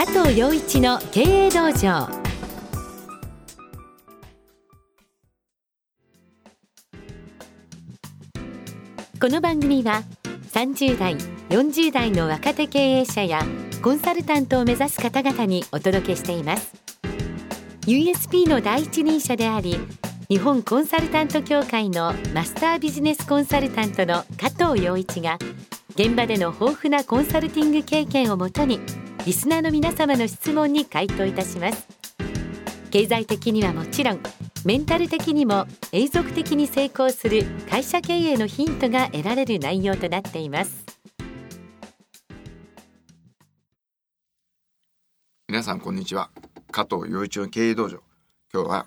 藤陽一の経営道場。この番組は30代40代の若手経営者やコンサルタントを目指す方々にお届けしています。 USP の第一人者であり、日本コンサルタント協会のマスタービジネスコンサルタントの加藤陽一が、現場での豊富なコンサルティング経験をもとにリスナーの皆様の質問に回答いたします。経済的にはもちろん、メンタル的にも永続的に成功する会社経営のヒントが得られる内容となっています。 皆さんこんにちは。加藤陽一の経営道場、今日は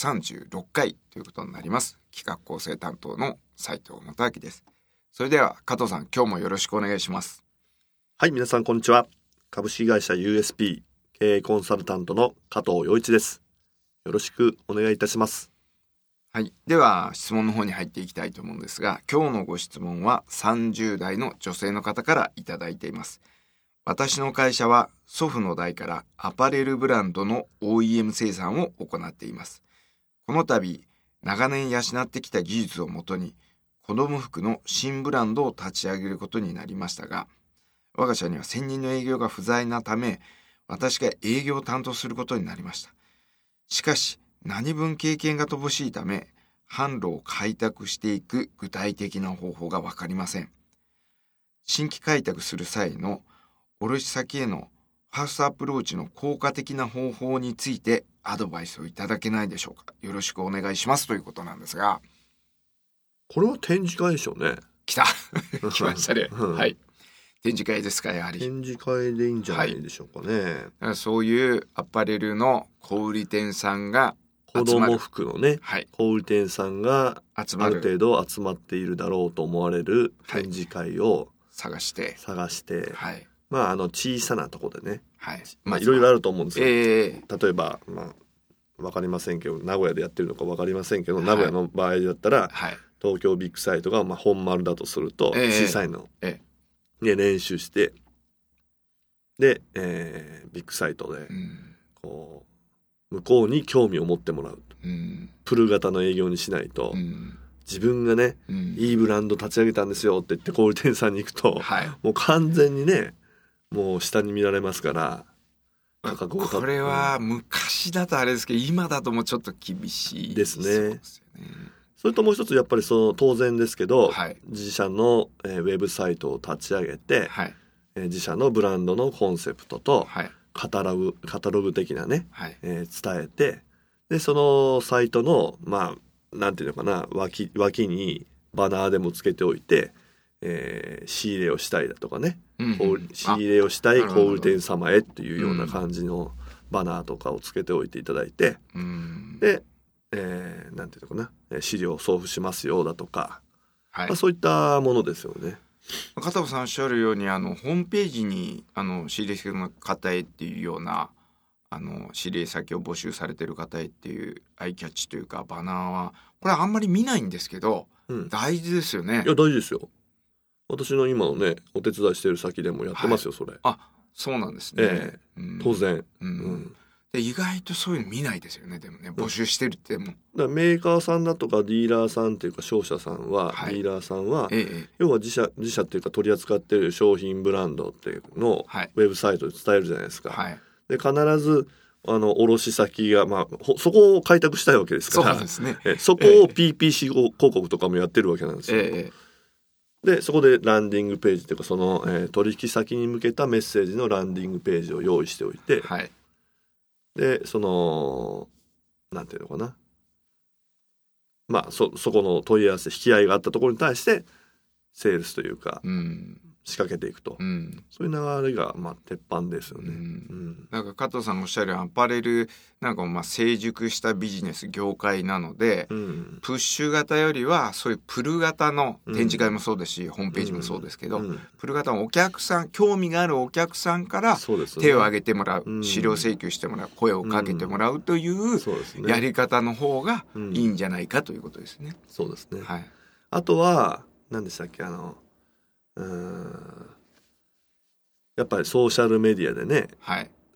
136回ということになります。企画構成担当の斉藤元明です。それでは加藤さん、今日もよろしくお願いします。 はい、皆さんこんにちは。株式会社 USP 経営コンサルタントの加藤陽一です。よろしくお願いいたします。 はい、では質問の方に入っていきたいと思うんですが、今日のご質問は30代の女性の方からいただいています。私の会社は祖父の代からアパレルブランドの OEM 生産を行っています。この度長年養ってきた技術をもとに子供服の新ブランドを立ち上げることになりましたが、我が社には専任の営業が不在なため、私が営業を担当することになりました。しかし何分経験が乏しいため、販路を開拓していく具体的な方法が分かりません。新規開拓する際の卸先へのファーストアプローチの効果的な方法についてアドバイスをいただけないでしょうか。よろしくお願いしますということなんですが。 これは展示会でしょうね。 来た来ましたね、はい、展示会ですか。やはり展示会でいいんじゃないでしょうかね、 だからそういうアパレルの小売店さんが子供服のね、 はい、 小売店さんがある程度集まっているだろうと思われる展示会を探して、 はい、小さなところでね、 はい、 いろいろあると思うんですよ、 例えば、分かりませんけど、名古屋でやってるのか分かりませんけど、名古屋の場合だったら、東京ビッグサイトが本丸だとすると、小さいの、で練習してで、ビッグサイトで、こう向こうに興味を持ってもらう、プル型の営業にしないと、自分がね、いいブランド立ち上げたんですよって言って小売店さんに行くと、もう完全にね、もう下に見られますから、 これは昔だとあれですけど、今だともうちょっと厳しいですね。それともう一つ、やっぱり当然ですけど、自社の、ウェブサイトを立ち上げて、自社のブランドのコンセプトと、カタログ的なね、伝えて、でそのサイトのなんていうのかな、脇にバナーでもつけておいて、仕入れをしたいだとかね、仕入れをしたい小売店様へっていうような感じのバナーとかをつけておいていただいて、で、なんていうのかな、資料を送付しますよだとか、そういったものですよね。 加藤さんおっしゃるように、ホームページに仕入れ先の方へっていうような仕入れ先を募集されてる方へっていうアイキャッチというかバナーは、これあんまり見ないんですけど、大事ですよね。 いや、大事ですよ。私の今のね、お手伝いしてる先でもやってますよ、それ。 そうなんですね、 当然、 で意外とそういうの見ないですよね。でもね、募集してるっても、 だからメーカーさんだとかディーラーさんっていうか商社さんは、ディーラーさんは、要は自社っていうか取り扱ってる商品ブランドっていうのをウェブサイトで伝えるじゃないですか、で必ず卸先が、そこを開拓したいわけですから、 そうですね、 そこを PPC 広告とかもやってるわけなんですよ、でそこでランディングページというか、その、取引先に向けたメッセージのランディングページを用意しておいて、でそのなんていうのかな、そこの問い合わせ、引き合いがあったところに対してセールスというか、仕掛けていくと、そういう流れが鉄板ですよね。 なんか加藤さんがおっしゃるアパレルなんかも成熟したビジネス業界なので、プッシュ型よりはそういうプル型の展示会もそうですし、ホームページもそうですけど、プル型のお客さん、興味があるお客さんから手を挙げてもらう、資料請求してもらう、声をかけてもらうというやり方の方がいいんじゃないかということですね。 そうですね、あとは何でしたっけ、やっぱりソーシャルメディアでね、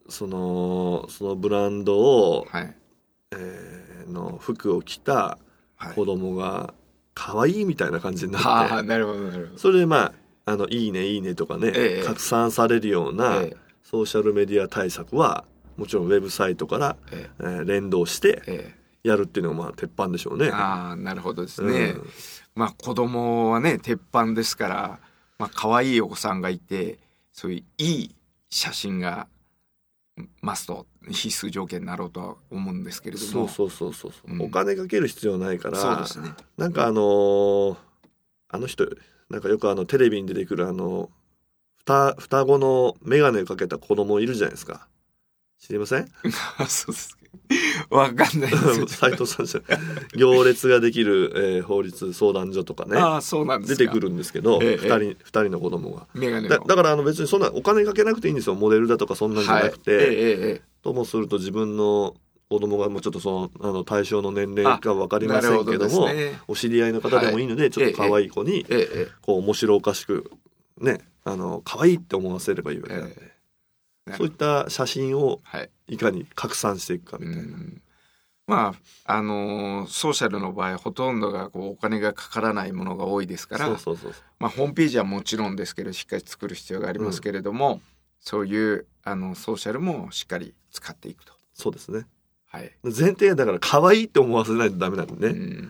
そのブランドを、 はいの服を着た子供が可愛いみたいな感じになって、 ああ、なるほどなるほど。 それでまあいいねいいねとかね、拡散されるようなソーシャルメディア対策はもちろんウェブサイトから、連動してやるっていうのがまあ鉄板でしょうね。 ああ、なるほどですね。まあ子供はね鉄板ですから、まあ可愛いお子さんがいて、そういういい写真がマスト必須条件になろうとは思うんですけれども、 そう、お金かける必要ないから、 そうですね。 なんかあの人なんかよくテレビに出てくる双子の眼鏡をかけた子供いるじゃないですか。知りません？ そうですわかんないです斉藤さんじゃ行列ができる、法律相談所とかね、 そうなんです出てくるんですけど、2人の子供がだから別にそんなお金かけなくていいんですよ。モデルだとかそんなんじゃなくて、ともすると自分の子供がもうちょっとその対象の年齢か分かりませんけども、お知り合いの方でもいいので、ちょっと可愛い子にこう面白おかしくね、可愛いって思わせればいいわけなんで、そういった写真をいかに拡散していくかみたいな。 まあソーシャルの場合ほとんどがこうお金がかからないものが多いですから、まあホームページはもちろんですけどしっかり作る必要がありますけれども、そういうソーシャルもしっかり使っていくと。 そうですね。 はい。 前提だから可愛いって思わせないとダメなんでね。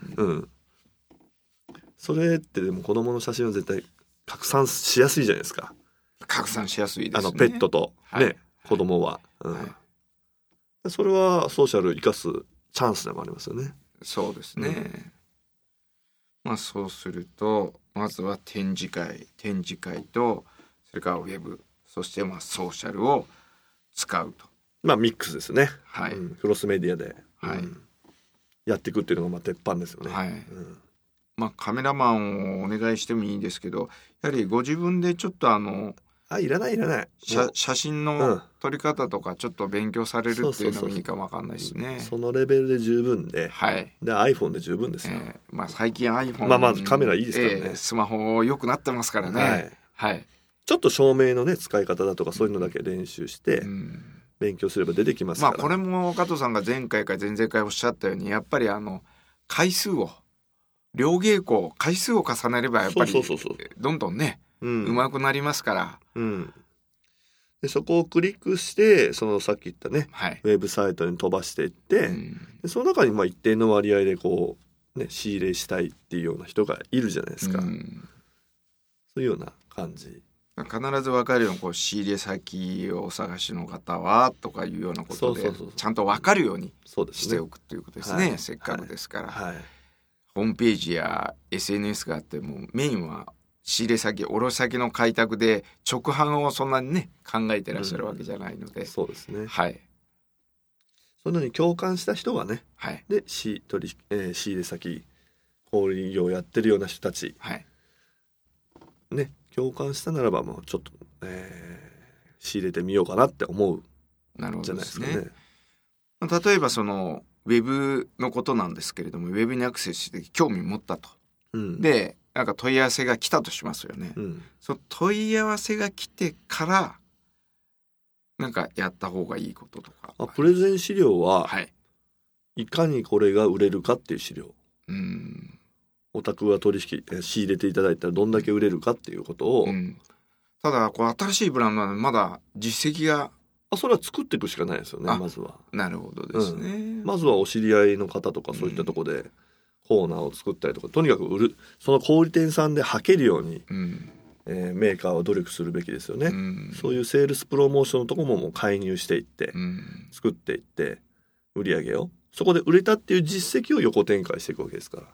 それってでも子供の写真は絶対拡散しやすいじゃないですか。 拡散しやすいですね。 ペットとね、子供は、それはソーシャル生かすチャンスでもありますよね。 そうですね。まあそうするとまずは展示会とそれからウェブ、そしてまあソーシャルを使うと。 まあミックスですね。 はい。 クロスメディアで、やっていくっていうのがまあ鉄板ですよね。 はい。まあカメラマンをお願いしてもいいんですけど、やはりご自分でちょっといらない写真の撮り方とかちょっと勉強されるっていうのもいいかも分かんないですね。 そのレベルで十分で、で iPhone で十分ですよ。 まあ最近 iPhone まあカメラいいですからね。 スマホ良くなってますからね。 ちょっと照明のね使い方だとかそういうのだけ練習して勉強すれば出てきますから。 まあこれも加藤さんが前回か前々回おっしゃったように、やっぱり回数を両稽古回数を重ねればやっぱりどんどんね上手くなりますから。 でそこをクリックしてそのさっき言ったね、ウェブサイトに飛ばしていって、でその中にまあ一定の割合でこう、ね、仕入れしたいっていうような人がいるじゃないですか。そういうような感じ。 必ず分かるようにこう仕入れ先をお探しの方はとかいうようなことでちゃんと分かるようにしておくということですね。せっかくですから、ホームページや SNS があってもメインは仕入れ先卸先の開拓で直販をそんなにね考えてらっしゃるわけじゃないので、 そうですね。そのに共感した人がね、で仕入れ先小売業をやってるような人たち、ね、共感したならばもうちょっと、仕入れてみようかなって思うじゃないですかね。 例えばそのウェブのことなんですけれども、ウェブにアクセスして興味持ったと、でなんか問い合わせが来たとしますよね。その問い合わせが来てからなんかやった方がいいこととか。 プレゼン資料は、いかにこれが売れるかっていう資料。お宅が仕入れていただいたらどんだけ売れるかっていうことを、 ただこう新しいブランドはまだ実績がそれは作っていくしかないですよね。まずは。 なるほどですね。 まずはお知り合いの方とかそういったところでコーナーを作ったりとか、とにかく売る、その小売店さんで履けるように、メーカーは努力するべきですよね。そういうセールスプロモーションのところももう介入していって、作っていって売り上げをそこで売れたっていう実績を横展開していくわけですから。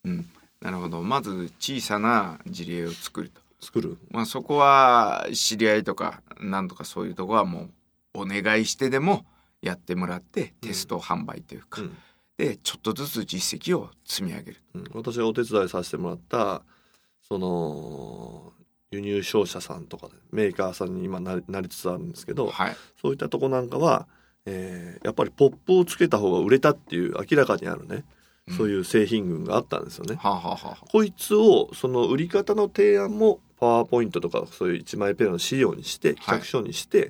なるほど。まず小さな事例を作る。まあそこは知り合いとかなんとかそういうとこはもうお願いしてでもやってもらってテスト販売というか、でちょっとずつ実績を積み上げる。 私がお手伝いさせてもらったその輸入商社さんとかメーカーさんに今なりつつあるんですけど、そういったとこなんかは、やっぱりポップをつけた方が売れたっていう明らかにあるね、そういう製品群があったんですよね。こいつをその売り方の提案もパワーポイントとかそういう1枚ペラの資料にして企画書にして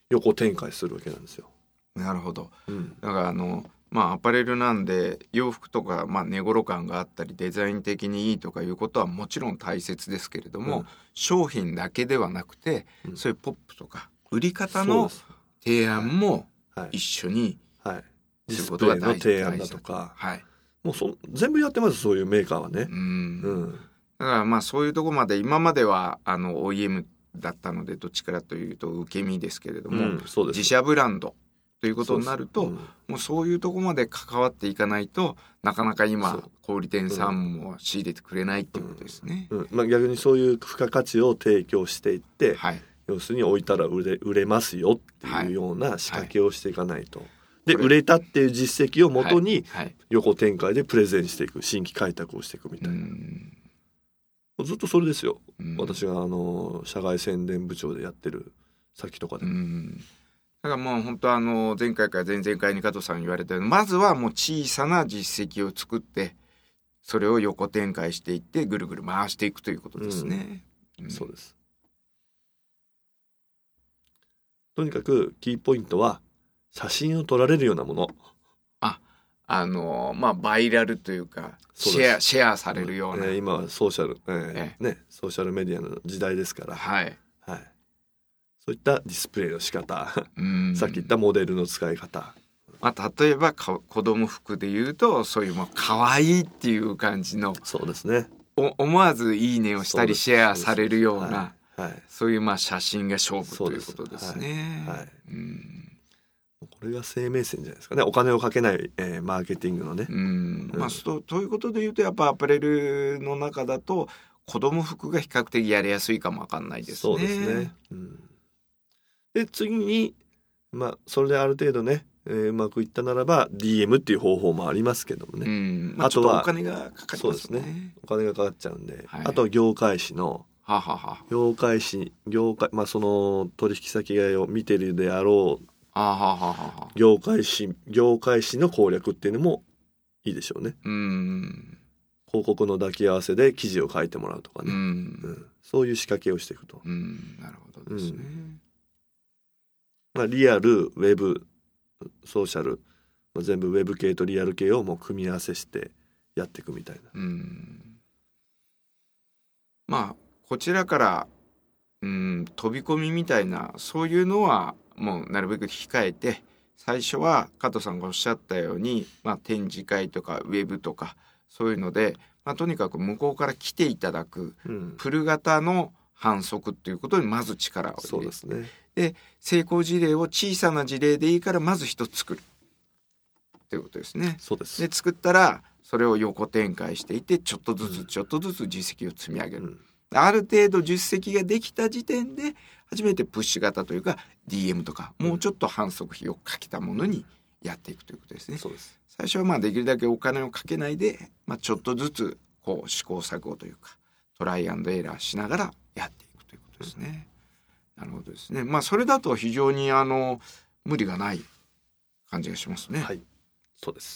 横展開するわけなんですよ。 なるほど、だからアパレルなんで洋服とか、値頃感があったりデザイン的にいいとかいうことはもちろん大切ですけれども、商品だけではなくて、そういうポップとか売り方の提案も一緒にディスプレイの提案だとか、もう全部やってます、そういうメーカーはね。だからそういうところまで今まではOEM だったのでどっちからというと受け身ですけれども、自社ブランドということになると、もうそういうところまで関わっていかないとなかなか今小売店さんも仕入れてくれないっていうことですね。 逆にそういう付加価値を提供していって、要するに置いたら売れますよっていうような仕掛けをしていかないと、で売れたっていう実績をもとに横展開でプレゼンしていく、新規開拓をしていくみたいな、ずっとそれですよ、私が社外宣伝部長でやってる先とかで。 だからもう本当前回から前々回に加藤さん言われたように、まずはもう小さな実績を作ってそれを横展開していってぐるぐる回していくということですね。 そうです。とにかくキーポイントは写真を撮られるようなもの。 バイラルというかシェアされるような、 今はソーシャル、ソーシャルメディアの時代ですから、そういったディスプレイの仕方さっき言ったモデルの使い方、 例えば子供服でいうとそういう可愛いっていう感じの、 そうですね、 思わずいいねをしたりシェアされるような、そういう写真が勝負ということですね。 これが生命線じゃないですかね、お金をかけない、マーケティングのね。 ということでいうとやっぱアパレルの中だと子供服が比較的やりやすいかもわかんないですね。 そうですね。で次にそれである程度ね、うまくいったならば DM っていう方法もありますけどもね、 あとはお金がかかりますね。 そうですね、お金がかかっちゃうんで、あとは業界誌の業界誌、その取引先を見てるであろう業界誌の攻略っていうのもいいでしょうね。広告の抱き合わせで記事を書いてもらうとかね、そういう仕掛けをしていくと。 なるほどですね。 リアル、ウェブ、ソーシャル、全部ウェブ系とリアル系をもう組み合わせしてやっていくみたいな。こちらから飛び込みみたいなそういうのはもうなるべく控えて、最初は加藤さんがおっしゃったように、展示会とかウェブとかそういうので、とにかく向こうから来ていただく、プル型の販促っていうことにまず力を入れて、で成功事例を小さな事例でいいからまず一つ作るっていうことですね。 そうです。 で作ったらそれを横展開していってちょっとずつ実績を積み上げる、ある程度実績ができた時点で初めてプッシュ型というか DM とかもうちょっと販促費をかけたものにやっていくということですね。 そうです。 最初はできるだけお金をかけないで、ちょっとずつ試行錯誤というかトライアンドエラーしながらやっていくということですね。なるほどですね。それだと非常に無理がない感じがしますね。 はい、そうです。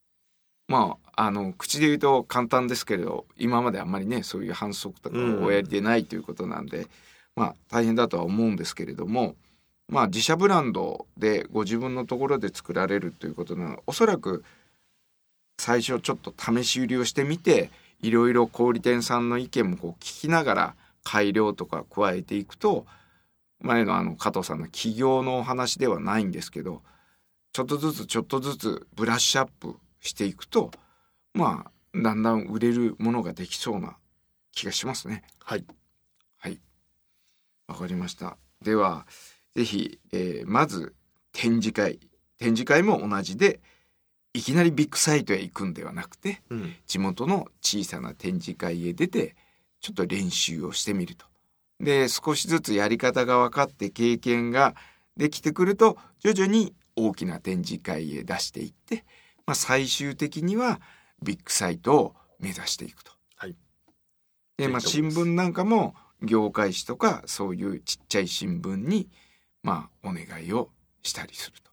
口で言うと簡単ですけれど、今まであんまりねそういう反則とかをおやりでないということなんで、大変だとは思うんですけれども、自社ブランドでご自分のところで作られるということなので、おそらく最初ちょっと試し売りをしてみて、いろいろ小売店さんの意見も聞きながら改良とか加えていくと、前の加藤さんの起業のお話ではないんですけど、ちょっとずつブラッシュアップしていくと、だんだん売れるものができそうな気がしますね。 はい、 わかりました。ではぜひ、まず展示会も同じで、いきなりビッグサイトへ行くんではなくて、地元の小さな展示会へ出てちょっと練習をしてみると。で少しずつやり方が分かって経験ができてくると、徐々に大きな展示会へ出していって、最終的にはビッグサイトを目指していくと。で新聞なんかも業界誌とかそういうちっちゃい新聞にお願いをしたりすると。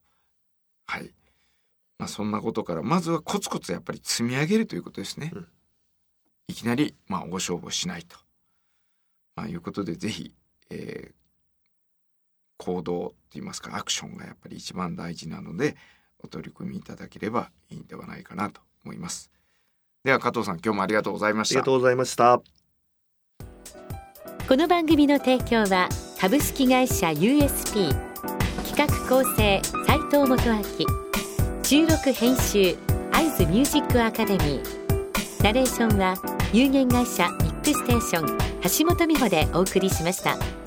そんなことからまずはコツコツやっぱり積み上げるということですね。いきなり大勝負しないと、いうことでぜひ、 行動といいますかアクションがやっぱり一番大事なので、お取り組みいただければいいんではないかなと思います。では加藤さん、今日もありがとうございました。 ありがとうございました。 この番組の提供は株式会社 USP、 企画構成斉藤元明、収録編集会津ミュージックアカデミー、ナレーションは有限会社ミックステーション橋本美穂でお送りしました。